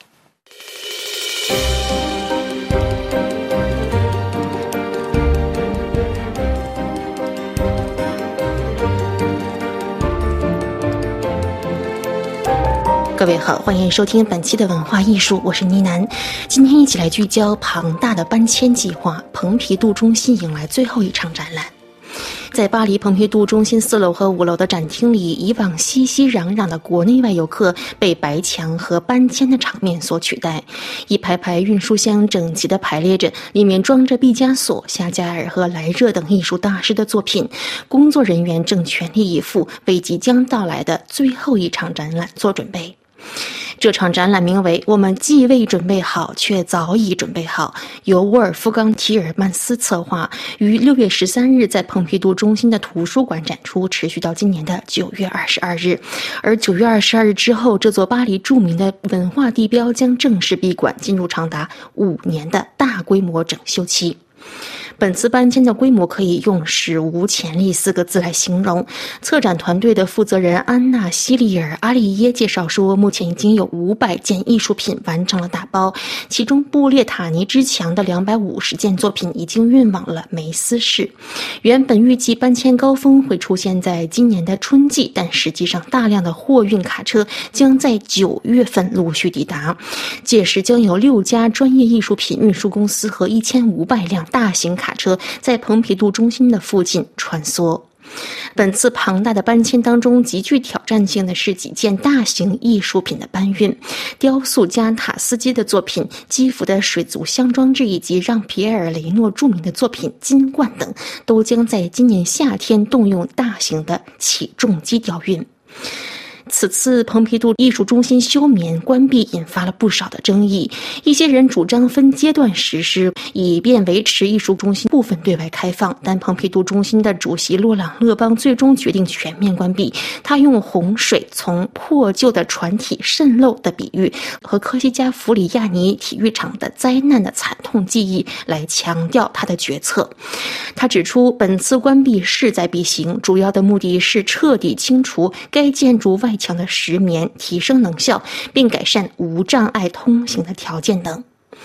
各位好，欢迎收听本期的文化艺术，我是倪楠。今天一起来聚焦庞大的搬迁计划，蓬皮杜中心迎来最后一场展览。在巴黎蓬皮杜中心4楼和5楼的展厅里，以往熙熙攘攘的国内外游客被白墙和搬迁的场面所取代。一排排运输箱整齐地排列着，里面装着毕加索、夏加尔和莱热等艺术大师的作品。工作人员正全力以赴为即将到来的最后一场展览做准备。这场展览名为《我们既未准备好，却早已准备好》，由沃尔夫冈·提尔曼斯策划，于6月13日在蓬皮杜中心的图书馆展出，持续到今年的9月22日。而9月22日之后，这座巴黎著名的文化地标将正式闭馆，进入长达5年的大规模整修期。本次搬迁的规模可以用史无前例4个字来形容。策展团队的负责人安娜·希利尔·阿利耶介绍说，目前已经有500件艺术品完成了打包，其中布列塔尼之墙的250件作品已经运往了梅斯市。原本预计搬迁高峰会出现在今年的春季，但实际上大量的货运卡车将在9月份陆续抵达，届时将有6家专业艺术品运输公司和1500辆大型卡车在蓬皮杜中心的附近穿梭。本次庞大的搬迁当中，极具挑战性的是几件大型艺术品的搬运。雕塑家塔斯基的作品、基辅的水族箱装置以及让皮埃尔·雷诺著名的作品《金冠》等，都将在今年夏天动用大型的起重机调运。此次蓬皮杜艺术中心休眠关闭引发了不少的争议，一些人主张分阶段实施，以便维持艺术中心部分对外开放，但蓬皮杜中心的主席洛朗·勒邦最终决定全面关闭。他用洪水从破旧的船体渗漏的比喻和科西嘉弗里亚尼体育场的灾难的惨痛记忆来强调他的决策。他指出，本次关闭势在必行，主要的目的是彻底清除该建筑外墙的石棉，提升能效，并改善无障碍通行的条件等。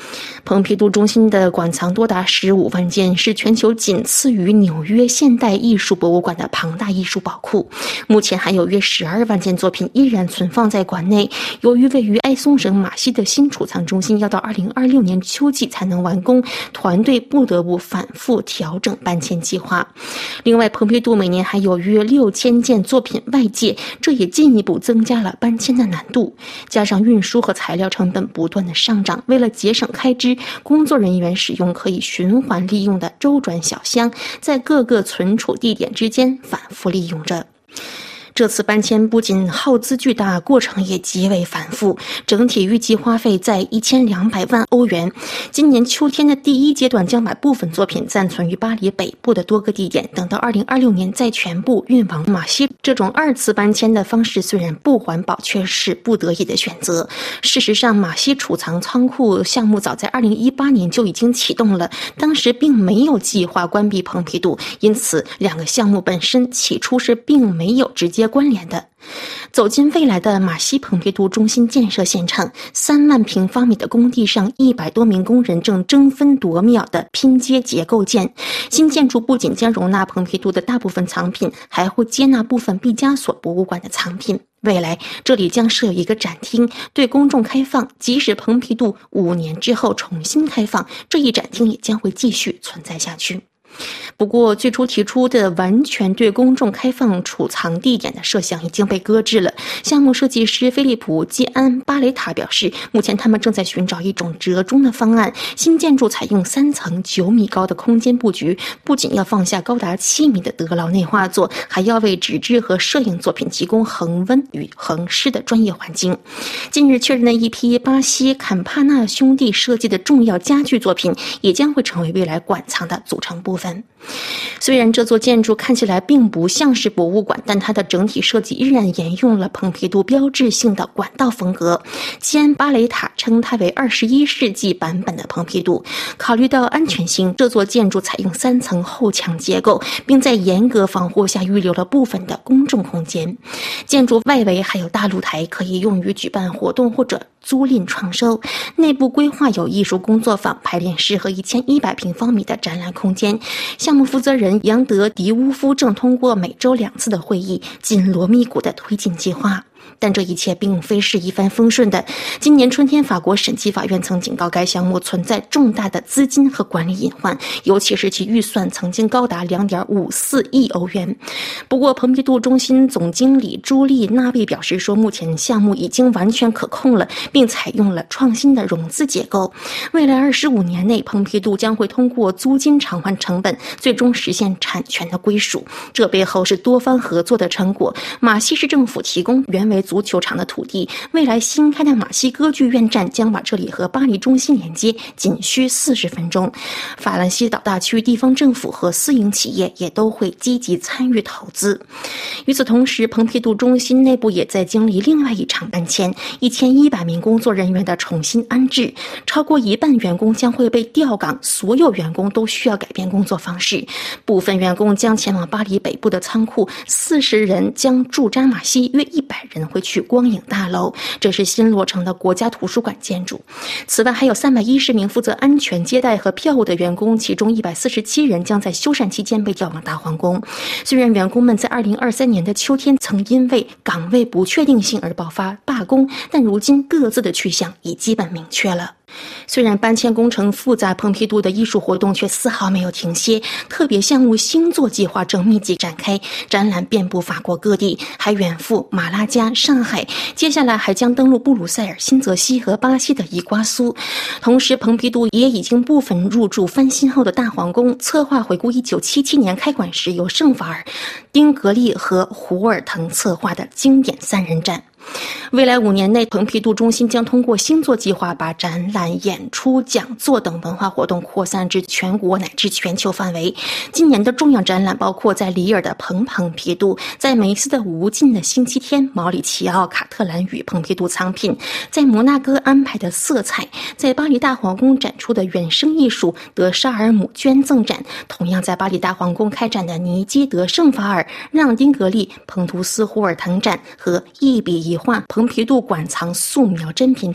蓬皮杜中心的馆藏多达15万件，是全球仅次于纽约现代艺术博物馆的庞大艺术宝库。目前还有约12万件作品依然存放在馆内。由于位于埃松省马西的新储藏中心要到2026年秋季才能完工，团队不得不反复调整搬迁计划。另外，蓬皮杜每年还有约6000件作品外借，这也进一步增加了搬迁的难度。加上运输和材料成本不断的上涨，为了节省开支，工作人员使用可以循环利用的周转小箱，在各个存储地点之间反复利用着。这次搬迁不仅耗资巨大，过程也极为繁复，整体预计花费在1200万欧元。今年秋天的第一阶段将把部分作品暂存于巴黎北部的多个地点，等到2026年再全部运往马西。这种2次搬迁的方式虽然不环保，却是不得已的选择。事实上，马西储藏仓库项目早在2018年就已经启动了，当时并没有计划关闭蓬皮杜，因此2个项目本身起初是并没有直接关联的。走进未来的马西蓬皮杜中心建设现场，3万平方米的工地上，100多名工人正争分夺秒地拼接结构件。新建筑不仅将容纳蓬皮杜的大部分藏品，还会接纳部分毕加索博物馆的藏品。未来这里将设有一个展厅，对公众开放，即使蓬皮杜5年之后重新开放，这一展厅也将会继续存在下去。不过，最初提出的完全对公众开放储藏地点的设想已经被搁置了。项目设计师菲利普·基安·巴雷塔表示，目前他们正在寻找一种折中的方案。新建筑采用3层9米高的空间布局，不仅要放下高达7米的德劳内画作，还要为纸质和摄影作品提供恒温与恒湿的专业环境。近日确认的一批巴西坎帕纳兄弟设计的重要家具作品，也将会成为未来馆藏的组成部分。虽然这座建筑看起来并不像是博物馆，但它的整体设计依然沿用了蓬皮杜标志性的管道风格。基安·巴雷塔称它为21世纪版本的蓬皮杜。考虑到安全性，这座建筑采用3层后墙结构，并在严格防护下预留了部分的公众空间。建筑外围还有大露台，可以用于举办活动或者租赁创收。内部规划有艺术工作坊、排练室和1100平方米的展览空间。项目负责人杨德·迪乌夫正通过每周2次的会议，紧锣密鼓地推进计划。但这一切并非是一帆风顺的。今年春天，法国审计法院曾警告该项目存在重大的资金和管理隐患，尤其是其预算曾经高达2.54亿欧元。不过，蓬皮杜中心总经理朱莉·纳维表示说，目前项目已经完全可控了，并采用了创新的融资结构。未来25年内，蓬皮杜将会通过租金偿还成本，最终实现产权的归属。这背后是多方合作的成果。马西市政府提供原为足球场的土地，未来新开的马西歌剧院站将把这里和巴黎中心连接，仅需40分钟。法兰西岛大区地方政府和私营企业也都会积极参与投资。与此同时，蓬皮杜中心内部也在经历另外一场搬迁，1100名工作人员的重新安置，超过1半员工将会被调岗，所有员工都需要改变工作方式。部分员工将前往巴黎北部的仓库，40人将驻扎马西，约100人会去光影大楼，这是新落成的国家图书馆建筑。此外，还有310名负责安全接待和票务的员工，其中147人将在休缮期间被调往大皇宫。虽然员工们在2023年的秋天曾因为岗位不确定性而爆发罢工，但如今各自的去向已基本明确了。虽然搬迁工程复杂，蓬皮杜的艺术活动却丝毫没有停歇。特别项目星座计划正密集展开，展览遍布法国各地，还远赴马拉加、上海，接下来还将登陆布鲁塞尔、新泽西和巴西的伊瓜苏。同时，蓬皮杜也已经部分入驻翻新后的大皇宫，策划回顾1977年开馆时由圣法尔、丁格利和胡尔腾策划的经典3人展。未来5年内，蓬皮杜中心将通过星座计划把展览、演出、讲座等文化活动扩散至全国乃至全球范围。今年的重要展览包括在里尔的蓬皮杜，在梅斯的无尽的星期天、毛里奇奥、卡特兰与蓬皮杜藏品，在摩纳哥安排的色彩，在巴黎大皇宫展出的原生艺术德沙尔姆捐赠展，同样在巴黎大皇宫开展的尼基德圣法尔、让丁格利、彭图斯胡尔腾展和1比1画蓬皮杜馆藏素描真品展等。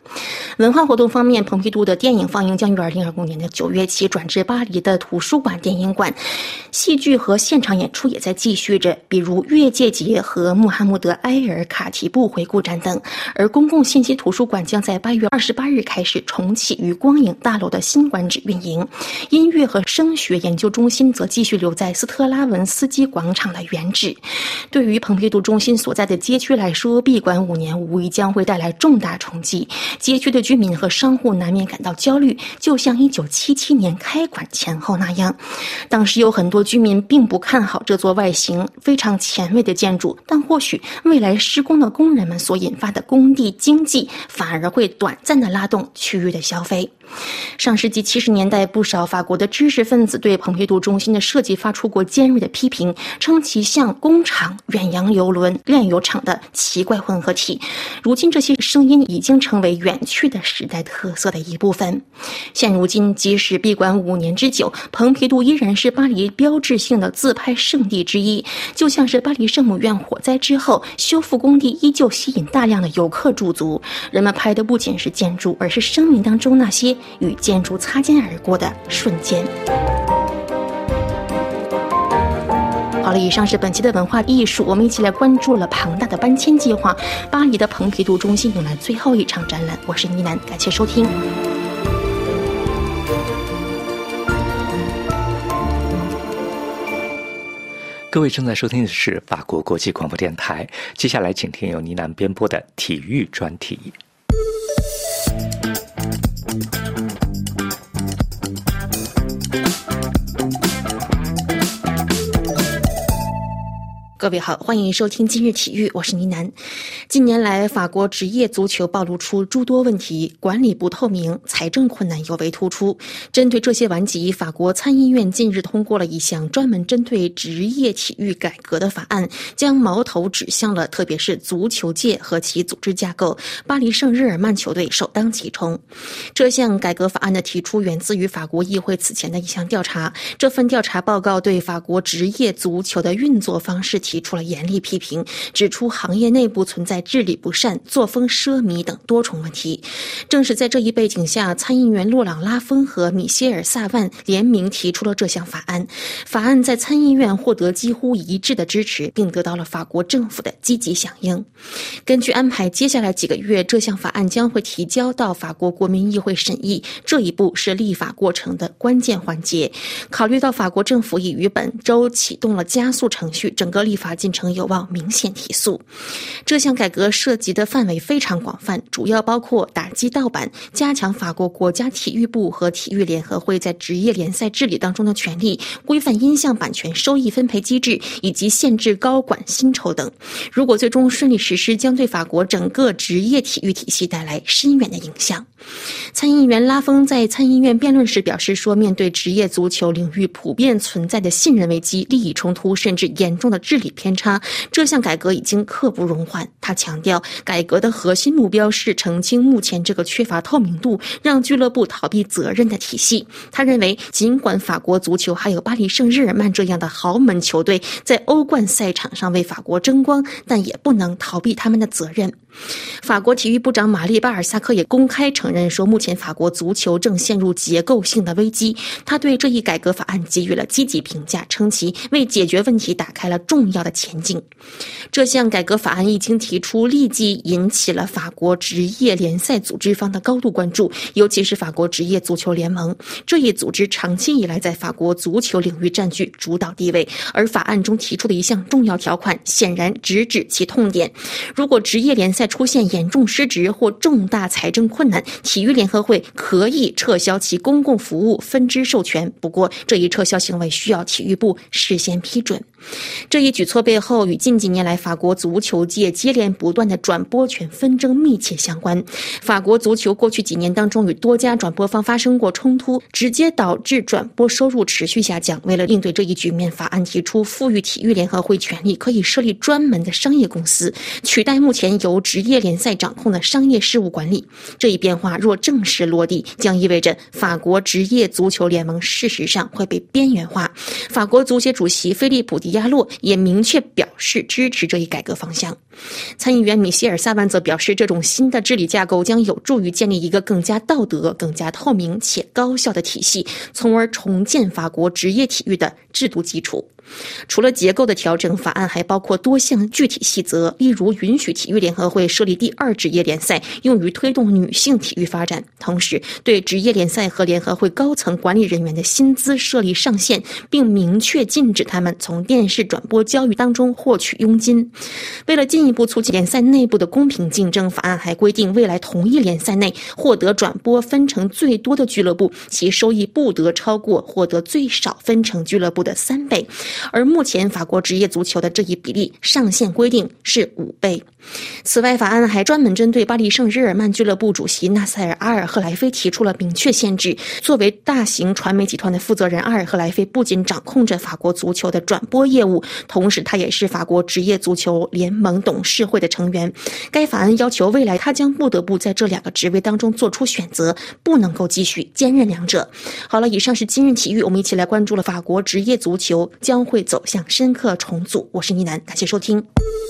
文化活动方面，蓬皮杜的电影放映将于2025年的9月起转至巴黎的图书馆电影馆，戏剧和现场演出也在继续着，比如越界节和穆罕默德埃尔卡提布回顾展等。而公共信息图书馆将在8月28日开始重启于光影大楼的新馆址运营，音乐和声学研究中心则继续留在斯特拉文斯基广场的原址。对于蓬皮杜中心所在的街区来说，闭馆5年无疑将会带来重大冲击，街区的居民和商户难免感到焦虑，就像1977年开馆前后那样。当时有很多居民并不看好这座外形非常前卫的建筑，但或许未来施工的工人们所引发的工地经济反而会短暂地拉动区域的消费。上世纪70年代，不少法国的知识分子对蓬皮杜中心的设计发出过尖锐的批评，称其像工厂、远洋邮轮、炼油厂的奇怪混合体。如今这些声音已经成为远去的时代特色的一部分。现如今，即使闭馆5年之久，蓬皮杜依然是巴黎标志性的自拍圣地之一，就像是巴黎圣母院火灾之后，修复工地依旧吸引大量的游客驻足。人们拍的不仅是建筑，而是生命当中那些与建筑擦肩而过的瞬间。好了，以上是本期的文化艺术，我们一起来关注了庞大的搬迁计划。巴黎的蓬皮杜中心迎来最后一场展览。我是倪楠，感谢收听。 各位正在收听的是法国国际广播电台，接下来请听由倪楠编播的体育专题。 各位好，欢迎收听今日体育，我是倪楠。近年来，法国职业足球暴露出诸多问题，管理不透明，财政困难尤为突出。针对这些顽疾，法国参议院近日通过了一项专门针对职业体育改革的法案，将矛头指向了特别是足球界和其组织架构，巴黎圣日耳曼球队首当其冲。这项改革法案的提出源自于法国议会此前的一项调查，这份调查报告对法国职业足球的运作方式提出了严厉批评，指出行业内部存在治理不善、作风奢靡等多重问题。正是在这一背景下，参议员洛朗·拉丰和米歇尔·萨万联名提出了这项法案。法案在参议院获得几乎一致的支持，并得到了法国政府的积极响应。根据安排，接下来几个月，这项法案将会提交到法国国民议会审议，这一步是立法过程的关键环节。考虑到法国政府已于本周启动了加速程序，整个立法进程有望明显提速。这项改革涉及的范围非常广泛，主要包括打击盗版、加强法国国家体育部和体育联合会在职业联赛治理当中的权利，规范音像版权收益分配机制，以及限制高管薪酬等。如果最终顺利实施，将对法国整个职业体育体系带来深远的影响。参议员拉丰在参议院辩论时表示说，面对职业足球领域普遍存在的信任危机、利益冲突，甚至严重的治理偏差，这项改革已经刻不容缓。他强调，改革的核心目标是澄清目前这个缺乏透明度、让俱乐部逃避责任的体系。他认为，尽管法国足球还有巴黎圣日耳曼这样的豪门球队在欧冠赛场上为法国争光，但也不能逃避他们的责任。法国体育部长玛丽·巴尔萨克也公开承认说，目前法国足球正陷入结构性的危机。他对这一改革法案给予了积极评价，称其为解决问题打开了重要的前景。这项改革法案一经提出，立即引起了法国职业联赛组织方的高度关注，尤其是法国职业足球联盟。这一组织长期以来在法国足球领域占据主导地位，而法案中提出的一项重要条款显然直指其痛点。如果职业联赛出现严重失职或重大财政困难，体育联合会可以撤销其公共服务分支授权，不过这一撤销行为需要体育部事先批准。这一举措背后与近几年来法国足球界接连不断的转播权纷争密切相关。法国足球过去几年当中与多家转播方发生过冲突，直接导致转播收入持续下降。为了应对这一局面，法案提出赋予体育联合会权力，可以设立专门的商业公司，取代目前由职业联赛掌控的商业事务管理。这一变化若正式落地，将意味着法国职业足球联盟事实上会被边缘化。法国足协主席菲利普·迪亚洛也明确表示支持这一改革方向。 参议员米歇尔·萨万则表示，这种新的治理架构将有助于建立一个更加道德、更加透明且高效的体系，从而重建法国职业体育的制度基础。除了结构的调整，法案还包括多项具体细则，例如允许体育联合会设立第2职业联赛，用于推动女性体育发展，同时对职业联赛和联合会高层管理人员的薪资设立上限，并明确禁止他们从电视转播交易当中获取佣金。为了进一步促进联赛内部的公平竞争，法案还规定，未来同一联赛内获得转播分成最多的俱乐部，其收益不得超过获得最少分成俱乐部的3倍。而目前法国职业足球的这一比例上限规定是5倍。此外，法案还专门针对巴黎圣日耳曼俱乐部主席纳赛尔·阿尔赫莱菲提出了明确限制。作为大型传媒集团的负责人，阿尔赫莱菲不仅掌控着法国足球的转播业务，同时他也是法国职业足球联盟董事会的成员。该法案要求未来他将不得不在这2个职位当中做出选择，不能够继续兼任两者。好了，以上是今日体育，我们一起来关注了法国职业足球将会走向深刻重组。我是倪楠，感谢收听。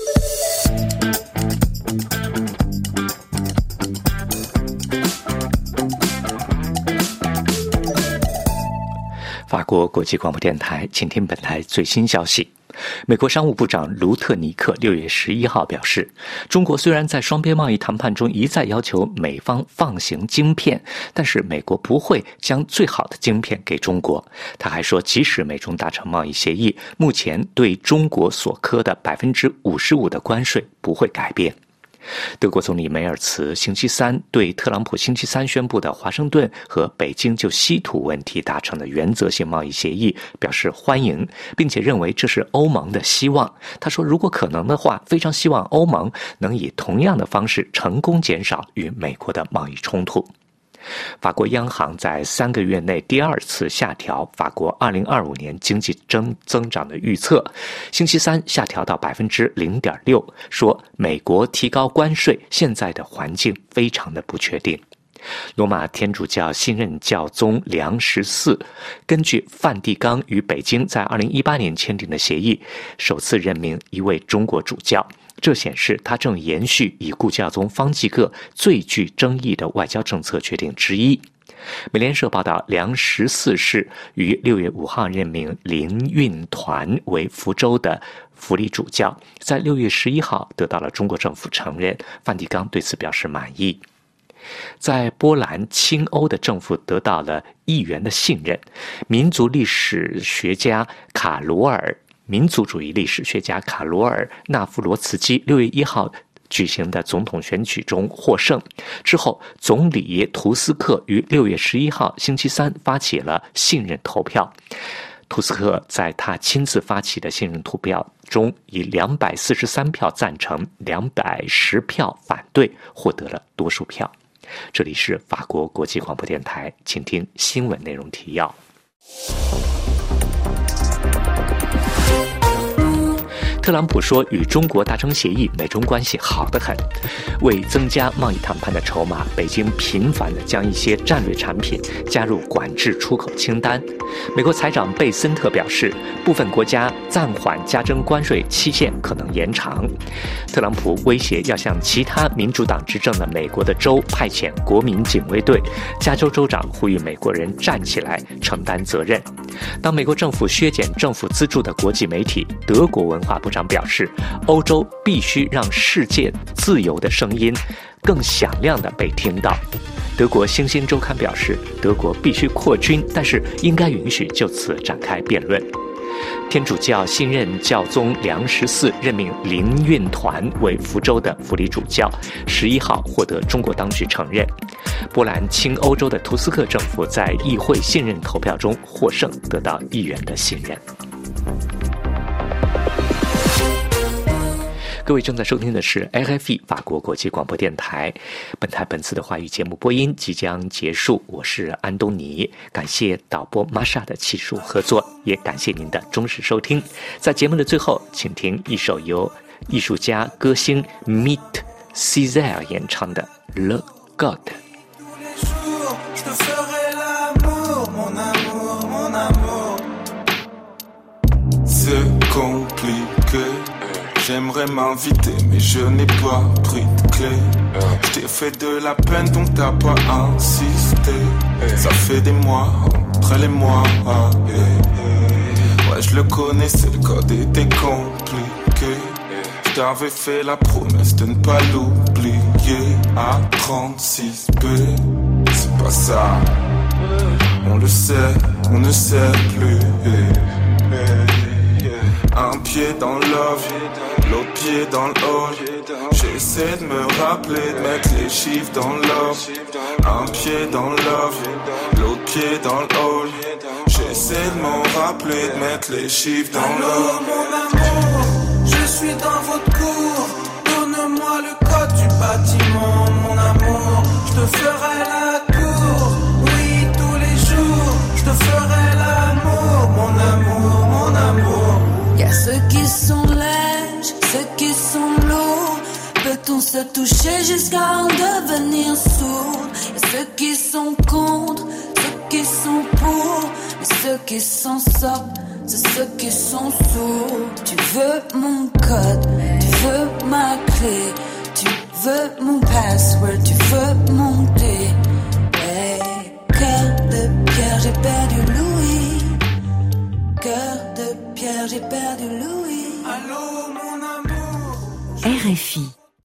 法国国际广播电台，请听本台最新消息。美国商务部长卢特尼克6月11号表示，中国虽然在双边贸易谈判中一再要求美方放行晶片，但是美国不会将最好的晶片给中国。他还说，即使美中达成贸易协议，目前对中国所科的55%的关税不会改变。德国总理梅尔茨星期三对特朗普星期三宣布的华盛顿和北京就稀土问题达成的原则性贸易协议表示欢迎，并且认为这是欧盟的希望。他说，如果可能的话，非常希望欧盟能以同样的方式成功减少与美国的贸易冲突。法国央行在3个月内第2次下调法国2025年经济增长的预测，星期三下调到 0.6%， 说美国提高关税，现在的环境非常的不确定。罗马天主教新任教宗良14根据梵蒂冈与北京在2018年签订的协议，首次任命一位中国主教，这显示他正延续已故教宗方济各最具争议的外交政策决定之一。美联社报道，良14世于6月5号任命林运团为福州的福利主教，在6月11号得到了中国政府承认，梵蒂冈对此表示满意。在波兰亲欧的政府得到了议员的信任，民族主义历史学家卡罗尔·纳夫罗茨基6月1号举行的总统选举中获胜之后，总理图斯克于6月11号星期三发起了信任投票。图斯克在他亲自发起的信任投票中，以243票赞成、210票反对获得了多数票。这里是法国国际广播电台，请听新闻内容提要。特朗普说，与中国达成协议，美中关系好得很。为增加贸易谈判的筹码，北京频繁地将一些战略产品加入管制出口清单。美国财长贝森特表示，部分国家暂缓加征关税期限可能延长。特朗普威胁要向其他民主党执政的美国的州派遣国民警卫队。加州州长呼吁美国人站起来承担责任。当美国政府削减政府资助的国际媒体，德国文化部长表示，欧洲必须让世界自由的声音更响亮地被听到。德国《星星周刊》表示，德国必须扩军，但是应该允许就此展开辩论。天主教新任教宗良14任命林运团为福州的福利主教，11号获得中国当局承认。波兰亲欧洲的图斯克政府在议会信任投票中获胜，得到议员的信任。各位正在收听的是 RFI 法国国际广播电台。本次的华语节目播音即将结束，我是安东尼，感谢导播玛莎的技术合作，也感谢您的忠实收听。在节目的最后，请听一首由艺术家歌星 Meet Césaire 演唱的 Le God。C'est compliqué J'aimerais m'inviter mais je n'ai pas pris de clé. Je t'ai fait de la peine donc t'as pas insisté. Ça fait des mois, entre les mois. Ouais je le connaissais, le code était compliqué. Je t'avais fait la promesse de ne pas l'oublier. À 36B, c'est pas ça. On le sait, on ne sait plus. Un pied dans l'off, l'autre pied dans le hall. J'essaie de me rappeler, de mettre les chiffres dans l'off. Un pied dans l'off, l'autre pied dans le hall. J'essaie de m'en rappeler, de mettre les chiffres dans l'off. Mon amour, je suis dans votre cour. Donne-moi le code du bâtiment, mon amour. Je te ferai la cour, oui tous les jours. Je te ferai l'amour, mon amour, mon amour. Y'a ceux qui sont lèges, ceux qui sont lourds. Peut-on se toucher jusqu'à en devenir sourd? Y'a ceux qui sont contre, ceux qui sont pour. Et ceux qui s'en sortent, c'est ceux qui sont sourds. Tu veux mon code, tu veux ma clé. Tu veux mon password, tu veux monter. Hey, cœur de pierre, j'ai perdu Louis. Cœur de pierre, j'ai perdu Louis. Allô mon amour. RFI